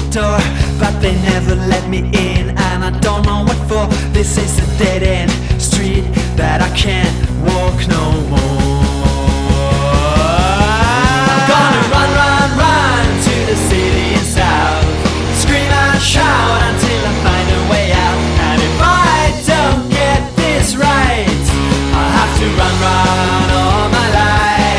door, but they never let me in, and I don't know what for. This is a dead end street that I can't walk no more. I'm gonna run, run, run to the city and south, scream and shout until I find a way out. And if I don't get this right, I'll have to run, run all my life.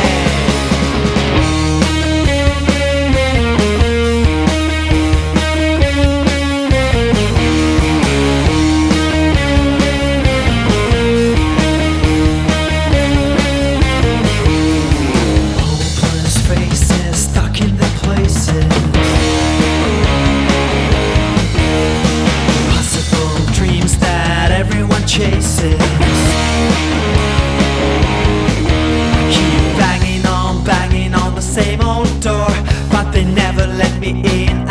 Chases. I keep banging on the same old door, but they never let me in.